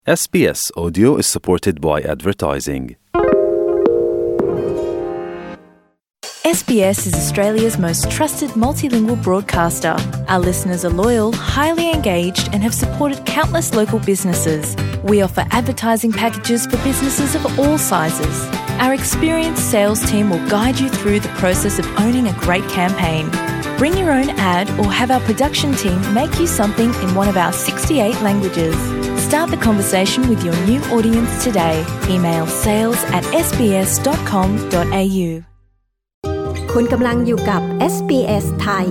SBS Audio is supported by advertising. SBS is Australia's most trusted multilingual broadcaster. Our listeners are loyal, highly engaged, and have supported countless local businesses. We offer advertising packages for businesses of all sizes. Our experienced sales team will guide you through the process of owning a great campaign. Bring your own ad or have our production team make you something in one of our 68 languages. Start the conversation with your new audience today. Email sales@sbs.com.au. คุณกำลังอยู่กับ SBS ไทย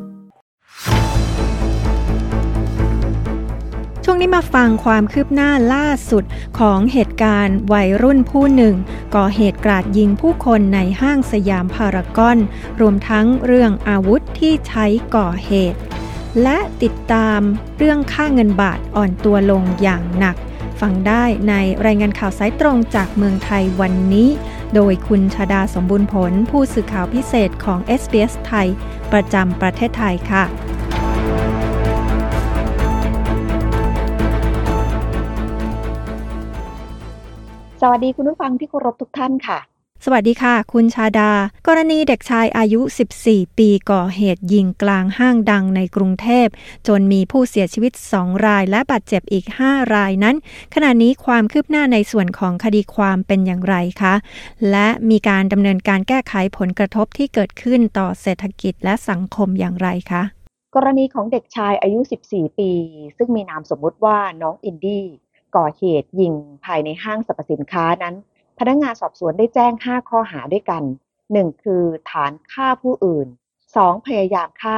ช่วงนี้มาฟังความคืบหน้าล่าสุดของเหตุการณ์วัยรุ่นผู้หนึ่งก่อเหตุกราดยิงผู้คนในห้างสยามพารากอนรวมทั้งเรื่องอาวุธที่ใช้ก่อเหตุและติดตามเรื่องค่าเงินบาทอ่อนตัวลงอย่างหนักฟังได้ในรายงานข่าวสายตรงจากเมืองไทยวันนี้โดยคุณชฎาสมบูรณ์ผลผู้สื่อข่าวพิเศษของ SBS ไทยประจำประเทศไทยค่ะสวัสดีคุณผู้ฟังที่เคารพทุกท่านค่ะสวัสดีค่ะคุณชาดากรณีเด็กชายอายุ14ปีก่อเหตุยิงกลางห้างดังในกรุงเทพจนมีผู้เสียชีวิต2รายและบาดเจ็บอีก5รายนั้นขณะนี้ความคืบหน้าในส่วนของคดีความเป็นอย่างไรคะและมีการดำเนินการแก้ไขผลกระทบที่เกิดขึ้นต่อเศรษฐกิจและสังคมอย่างไรคะกรณีของเด็กชายอายุ14ปีซึ่งมีนามสมมุติว่าน้องอินดี้ก่อเหตุยิงภายในห้างสรรพสินค้านั้นพนักงานสอบสวนได้แจ้ง5ข้อหาด้วยกัน1คือฐานฆ่าผู้อื่น2พยายามฆ่า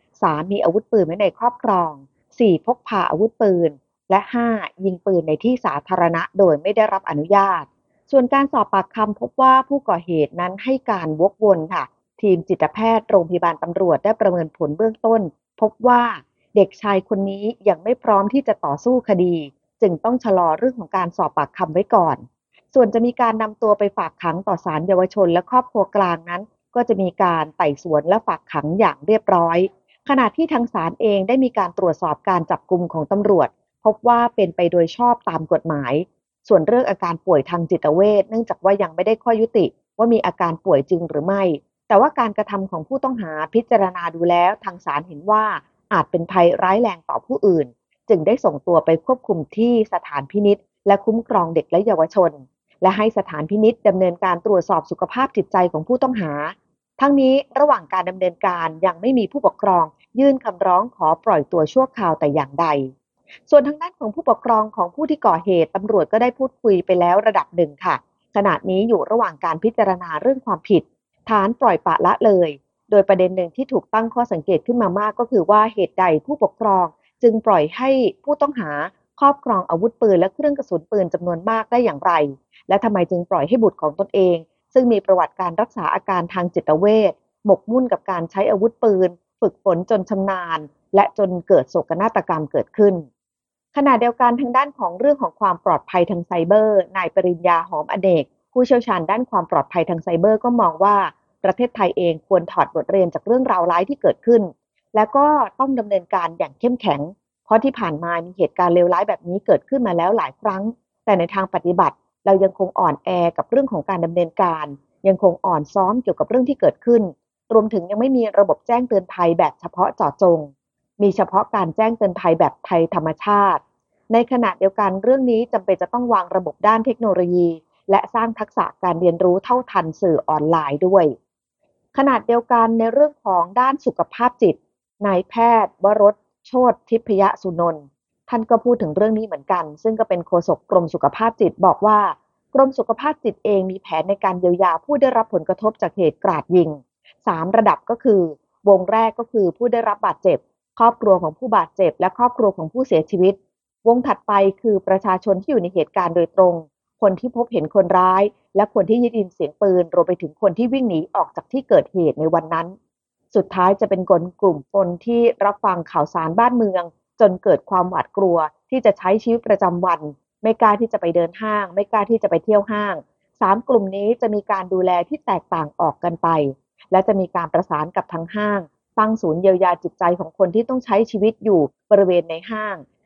3มีอาวุธปืนไว้ในครอบครอง4พกพาอาวุธปืนและ5ยิงปืนในที่สาธารณะโดยไม่ได้รับอนุญาตส่วนการสอบปากคำพบว่าผู้ก่อเหตุนั้นให้การวกวนค่ะทีมจิตแพทย์โรงพยาบาลตำรวจได้ประเมินผลเบื้องต้นพบว่าเด็กชายคนนี้ยังไม่พร้อมที่จะต่อสู้คดีจึงต้องชะลอเรื่องของการสอบปากคำไว้ก่อนส่วนจะมีการนำตัวไปฝากขังต่อศาลเยาวชนและครอบครัวกลางนั้นก็จะมีการไต่สวนและฝากขังอย่างเรียบร้อยขณะที่ทางศาลเองได้มีการตรวจสอบการจับกุมของตำรวจพบว่าเป็นไปโดยชอบตามกฎหมายส่วนเรื่องอาการป่วยทางจิตเวชเนื่องจากว่ายังไม่ได้ข้อยุติว่ามีอาการป่วยจริงหรือไม่แต่ว่าการกระทำของผู้ต้องหาพิจารณาดูแล้วทางศาลเห็นว่าอาจเป็นภัยร้ายแรงต่อผู้อื่นจึงได้ส่งตัวไปควบคุมที่สถานพินิจและคุ้มครองเด็กและเยาวชนและให้สถานพินิจดำเนินการตรวจสอบสุขภาพจิตใจของผู้ต้องหาทั้งนี้ระหว่างการดำเนินการยังไม่มีผู้ปกครองยื่นคำร้องขอปล่อยตัวชั่วคราวแต่อย่างใดส่วนทางด้านของผู้ปกครองของผู้ที่ก่อเหตุตำรวจก็ได้พูดคุยไปแล้วระดับหนึ่งค่ะขณะนี้อยู่ระหว่างการพิจารณาเรื่องความผิดฐานปล่อยปละละเลยโดยประเด็นหนึ่งที่ถูกตั้งข้อสังเกตขึ้นมามากก็คือว่าเหตุใดผู้ปกครองจึงปล่อยให้ผู้ต้องหาครอบครองอาวุธปืนและเครื่องกระสุนปืนจำนวนมากได้อย่างไรและทำไมจึงปล่อยให้บุตรของตนเองซึ่งมีประวัติการรักษาอาการทางจิตเวชหมกมุ่นกับการใช้อาวุธปืนฝึกฝนจนชำนาญและจนเกิดโศกนาฏกรรมเกิดขึ้นขณะเดียวกันทางด้านของเรื่องของความปลอดภัยทางไซเบอร์นายปริญญาหอมอเนกผู้เชี่ยวชาญด้านความปลอดภัยทางไซเบอร์ก็มองว่าประเทศไทยเองควรถอดบทเรียนจากเรื่องราวร้ายที่เกิดขึ้นและก็ต้องดำเนินการอย่างเข้มแข็งเพราะที่ผ่านมามีเหตุการณ์เลวร้ายแบบนี้เกิดขึ้นมาแล้วหลายครั้งแต่ในทางปฏิบัติเรายังคงอ่อนแอกับเรื่องของการดำเนินการยังคงอ่อนซ้อมเกี่ยวกับเรื่องที่เกิดขึ้นรวมถึงยังไม่มีระบบแจ้งเตือนภัยแบบเฉพาะเจาะจงมีเฉพาะการแจ้งเตือนภัยแบบไทยธรรมชาติในขณะเดียวกันเรื่องนี้จำเป็นจะต้องวางระบบด้านเทคโนโลยีและสร้างทักษะการเรียนรู้เท่าทันสื่อออนไลน์ด้วยขณะเดียวกันในเรื่องของด้านสุขภาพจิตนายแพทย์วรสโชติทิพยสุนนท์ท่านก็พูดถึงเรื่องนี้เหมือนกันซึ่งก็เป็นโฆษกกรมสุขภาพจิตบอกว่ากรมสุขภาพจิตเองมีแผนในการเยียวยาผู้ได้รับผลกระทบจากเหตุกราดยิง3ระดับก็คือวงแรกก็คือผู้ได้รับบาดเจ็บครอบครัวของผู้บาดเจ็บและครอบครัวของผู้เสียชีวิตวงถัดไปคือประชาชนที่อยู่ในเหตุการณ์โดยตรงคนที่พบเห็นคนร้ายและคนที่ได้ยินเสียงปืนรวมไปถึงคนที่วิ่งหนีออกจากที่เกิดเหตุในวันนั้นสุดท้ายจะเป็นกลุ่มคนที่รับฟังข่าวสารบ้านเมืองจนเกิดความหวาดกลัวที่จะใช้ชีวิตประจำวันไม่กล้าที่จะไปเดินห้างไม่กล้าที่จะไปเที่ยวห้าง3กลุ่มนี้จะมีการดูแลที่แตกต่างออกกันไปและจะมีการประสานกับทางห้างตั้งศูนย์เยียวยาจิตใจของคนที่ต้องใช้ชีวิตอยู่บริเวณในห้าง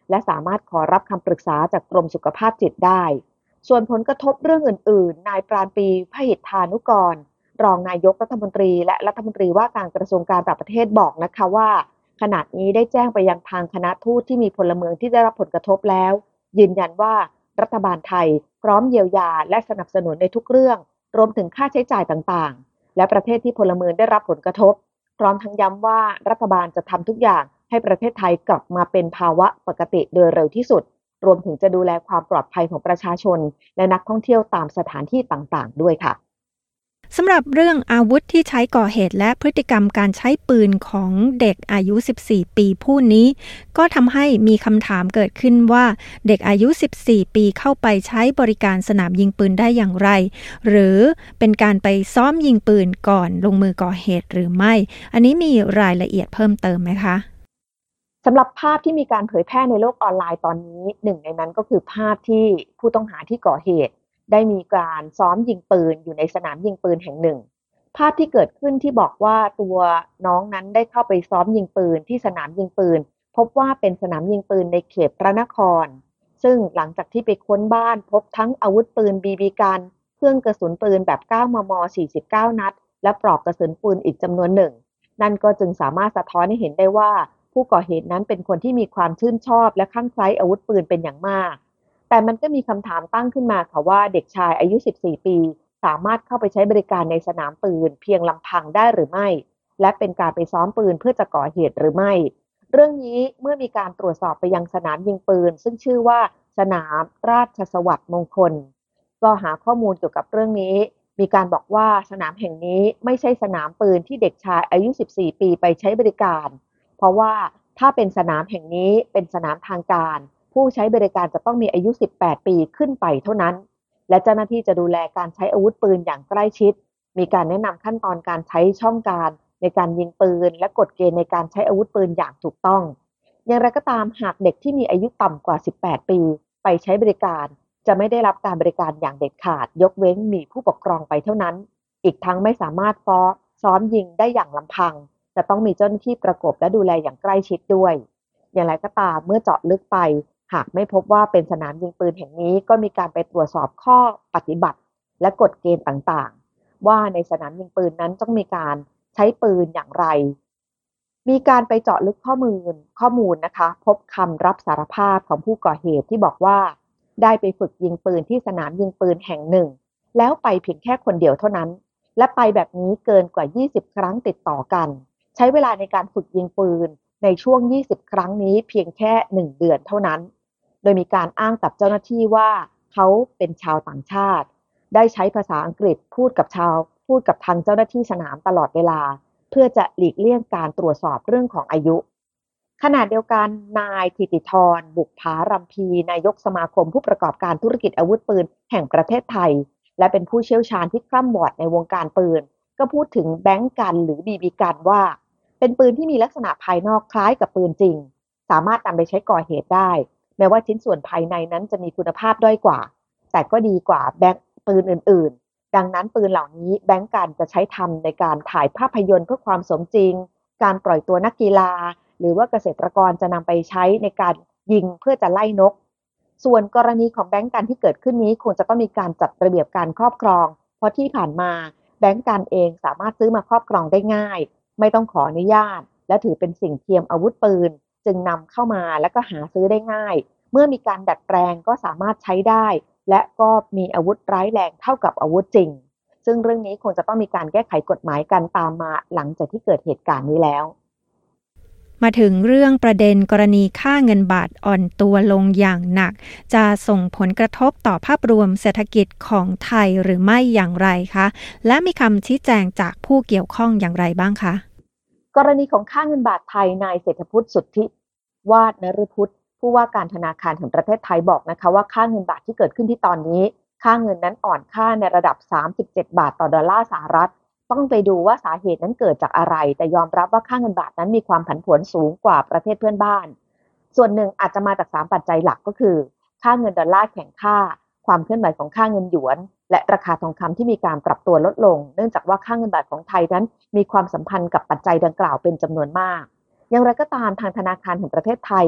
และสามารถขอรับคำปรึกษาจากกรมสุขภาพจิตได้ส่วนผลกระทบเรื่องอื่นๆนายปราณปรี พหิทธานุกรรองนายกรัฐมนตรีและรัฐมนตรีว่าการกระทรวงการต่างประเทศบอกนะคะว่าขณะนี้ได้แจ้งไปยังทางคณะทูตที่มีพลเมืองที่ได้รับผลกระทบแล้วยืนยันว่ารัฐบาลไทยพร้อมเยียวยาและสนับสนุนในทุกเรื่องรวมถึงค่าใช้จ่ายต่างๆและประเทศที่พลเมืองได้รับผลกระทบพร้อมทั้งย้ำว่ารัฐบาลจะทำทุกอย่างให้ประเทศไทยกลับมาเป็นภาวะปกติโดยเร็วที่สุดรวมถึงจะดูแลความปลอดภัยของประชาชนและนักท่องเที่ยวตามสถานที่ต่างๆด้วยค่ะสำหรับเรื่องอาวุธที่ใช้ก่อเหตุและพฤติกรรมการใช้ปืนของเด็กอายุ14ปีผู้นี้ก็ทำให้มีคำถามเกิดขึ้นว่าเด็กอายุ14ปีเข้าไปใช้บริการสนามยิงปืนได้อย่างไรหรือเป็นการไปซ้อมยิงปืนก่อนลงมือก่อเหตุหรือไม่อันนี้มีรายละเอียดเพิ่มเติมไหมคะสำหรับภาพที่มีการเผยแพร่ในโลกออนไลน์ตอนนี้หนึ่งในนั้นก็คือภาพที่ผู้ต้องหาที่ก่อเหตุได้มีการซ้อมยิงปืนอยู่ในสนามยิงปืนแห่งหนึ่งภาพที่เกิดขึ้นที่บอกว่าตัวน้องนั้นได้เข้าไปซ้อมยิงปืนที่สนามยิงปืนพบว่าเป็นสนามยิงปืนในเขตพระนครซึ่งหลังจากที่ไปค้นบ้านพบทั้งอาวุธปืนบีบีกันเครื่องกระสุนปืนแบบ 9 มม. 49 นัดและปลอกกระสุนปืนอีกจำนวนหนึ่งนั่นก็จึงสามารถสะท้อนให้เห็นได้ว่าผู้ก่อเหตุนั้นเป็นคนที่มีความชื่นชอบและคลั่งไคล้อาวุธปืนเป็นอย่างมากแต่มันก็มีคำถามตั้งขึ้นมาค่ะว่าเด็กชายอายุ14ปีสามารถเข้าไปใช้บริการในสนามปืนเพียงลำพังได้หรือไม่และเป็นการไปซ้อมปืนเพื่อจะก่อเหตุหรือไม่เรื่องนี้เมื่อมีการตรวจสอบไปยังสนามยิงปืนซึ่งชื่อว่าสนามราชสวัสดิ์มงคลก็หาข้อมูลเกี่ยวกับเรื่องนี้มีการบอกว่าสนามแห่งนี้ไม่ใช่สนามปืนที่เด็กชายอายุ14ปีไปใช้บริการเพราะว่าถ้าเป็นสนามแห่งนี้เป็นสนามทางการผู้ใช้บริการจะต้องมีอายุ18ปีขึ้นไปเท่านั้นและเจ้าหน้าที่จะดูแลการใช้อาวุธปืนอย่างใกล้ชิดมีการแนะนำขั้นตอนการใช้ช่องการในการยิงปืนและกฎเกณฑ์ในการใช้อาวุธปืนอย่างถูกต้องอย่างไรก็ตามหากเด็กที่มีอายุต่ำกว่า18ปีไปใช้บริการจะไม่ได้รับการบริการอย่างเด็ดขาดยกเว้นมีผู้ปกครองไปเท่านั้นอีกทั้งไม่สามารถซ้อมยิงได้อย่างลำพังจะต้องมีเจ้าหน้าที่ประกบและดูแลอย่างใกล้ชิดด้วยอย่างไรก็ตามเมื่อเจาะลึกไปหากไม่พบว่าเป็นสนามยิงปืนแห่งนี้ก็มีการไปตรวจสอบข้อปฏิบัติและกฎเกณฑ์ต่างๆว่าในสนามยิงปืนนั้นต้องมีการใช้ปืนอย่างไรมีการไปเจาะลึกข้อมูลนะคะพบคำรับสารภาพของผู้ก่อเหตุที่บอกว่าได้ไปฝึกยิงปืนที่สนามยิงปืนแห่งหนึ่งแล้วไปเพียงแค่คนเดียวเท่านั้นและไปแบบนี้เกินกว่า20ครั้งติดต่อกันใช้เวลาในการฝึกยิงปืนในช่วง20ครั้งนี้เพียงแค่1เดือนเท่านั้นโดยมีการอ้างกับเจ้าหน้าที่ว่าเขาเป็นชาวต่างชาติได้ใช้ภาษาอังกฤษพูดกับทางเจ้าหน้าที่สนามตลอดเวลาเพื่อจะหลีกเลี่ยงการตรวจสอบเรื่องของอายุขณะเดียวกันนายธิติธรบุกผารำพีนายกสมาคมผู้ประกอบการธุรกิจอาวุธปืนแห่งประเทศไทยและเป็นผู้เชี่ยวชาญที่คร่ำวอดในวงการปืนก็พูดถึงแบงก์กันหรือบีบีกันว่าเป็นปืนที่มีลักษณะภายนอกคล้ายกับปืนจริงสามารถนำไปใช้ก่อเหตุได้แม้ว่าชิ้นส่วนภายในนั้นจะมีคุณภาพด้อยกว่าแต่ก็ดีกว่าแบงก์ปืนอื่นๆดังนั้นปืนเหล่านี้แบงก์กันจะใช้ทำในการถ่ายภาพยนตร์เพื่อความสมจริงการปล่อยตัวนักกีฬาหรือว่าเกษตรกรจะนำไปใช้ในการยิงเพื่อจะไล่นกส่วนกรณีของแบงก์กันที่เกิดขึ้นนี้คงจะต้องมีการจัดระเบียบการครอบครองเพราะที่ผ่านมาแบงก์กันเองสามารถซื้อมาครอบครองได้ง่ายไม่ต้องขออนุญาตและถือเป็นสิ่งเทียมอาวุธปืนจึงนำเข้ามาและก็หาซื้อได้ง่ายเมื่อมีการดัดแปลงก็สามารถใช้ได้และก็มีอาวุธร้ายแรงเท่ากับอาวุธจริงซึ่งเรื่องนี้คงจะต้องมีการแก้ไขกฎหมายกันตามมาหลังจากที่เกิดเหตุการณ์นี้แล้วมาถึงเรื่องประเด็นกรณีค่าเงินบาทอ่อนตัวลงอย่างหนักจะส่งผลกระทบต่อภาพรวมเศรษฐกิจของไทยหรือไม่อย่างไรคะและมีคำชี้แจงจากผู้เกี่ยวข้องอย่างไรบ้างคะกรณีของค่าเงินบาทไทยนายเศรษฐพุทธสุทธิวาฒนฤพุทธผู้ว่าการธนาคารแห่งประเทศไทยบอกนะคะว่าค่าเงินบาทที่เกิดขึ้นที่ตอนนี้ค่าเงินนั้นอ่อนค่าในระดับ37บาทต่อดอลลาร์สหรัฐต้องไปดูว่าสาเหตุนั้นเกิดจากอะไรแต่ยอมรับว่าค่าเงินบาทนั้นมีความผันผวนสูงกว่าประเทศเพื่อนบ้านส่วนหนึ่งอาจจะมาจาก3ปัจจัยหลักก็คือค่าเงินดอลลาร์แข็งค่าความเคลื่อนไหวของค่าเงินหยวนและราคาทองคำที่มีการปรับตัวลดลงเนื่องจากว่าค่าเงินบาทของไทยนั้นมีความสัมพันธ์กับปัจจัยดังกล่าวเป็นจำนวนมากอย่างไรก็ตามทางธนาคารแห่งประเทศไทย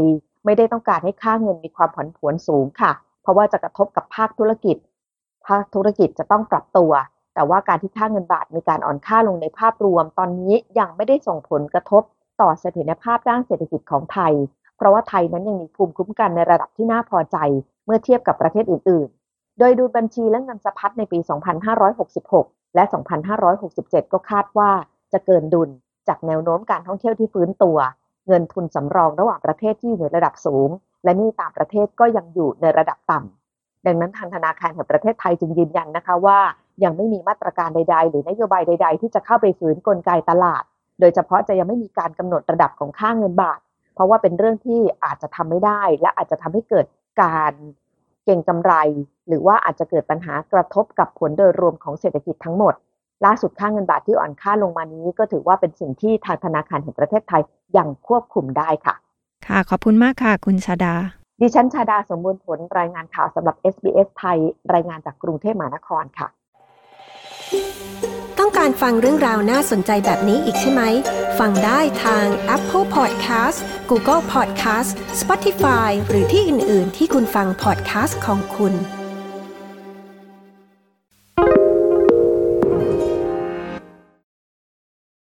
ไม่ได้ต้องการให้ค่าเงินมีความผันผวนสูงค่ะเพราะว่าจะกระทบกับภาคธุรกิจจะต้องปรับตัวแต่ว่าการที่ค่าเงินบาทมีการอ่อนค่าลงในภาพรวมตอนนี้ยังไม่ได้ส่งผลกระทบต่อเสถียรภาพด้านเศรษฐกิจของไทยเพราะว่าไทยนั้นยังมีภูมิคุ้มกันในระดับที่น่าพอใจเมื่อเทียบกับประเทศอื่นๆโดยดูบัญชีและเงินสะพัดในปี 2566 และ 2567 ก็คาดว่าจะเกินดุลจากแนวโน้มการท่องเที่ยวที่ฟื้นตัวเงินทุนสำรองระหว่างประเทศที่อยู่ในระดับสูงและหนี้ต่างประเทศก็ยังอยู่ในระดับต่ำดังนั้นทางธนาคารแห่งประเทศไทยจึงยืนยันนะคะว่ายังไม่มีมาตรการใดๆหรือนโยบายใดๆที่จะเข้าไปฝืนกลไกตลาดโดยเฉพาะจะยังไม่มีการกำหนดระดับของค่าเงินบาทเพราะว่าเป็นเรื่องที่อาจจะทำไม่ได้และอาจจะทำให้เกิดการเก็งกำไรหรือว่าอาจจะเกิดปัญหากระทบกับผลโดยรวมของเศรษฐกิจทั้งหมดล่าสุดค่าเงินบาทที่อ่อนค่าลงมานี้ก็ถือว่าเป็นสิ่งที่ทางธนาคารแห่งประเทศไทยยังควบคุมได้ค่ะค่ะขอบคุณมากค่ะคุณชดาดิฉันชดาสมบูรณ์ผลรายงานข่าวสำหรับ SBS ไทยรายงานจากกรุงเทพมหานครค่ะต้องการฟังเรื่องราวน่าสนใจแบบนี้อีกใช่ไหมฟังได้ทาง Apple Podcast Google Podcast Spotify หรือที่อื่นๆที่คุณฟัง podcast ของคุณ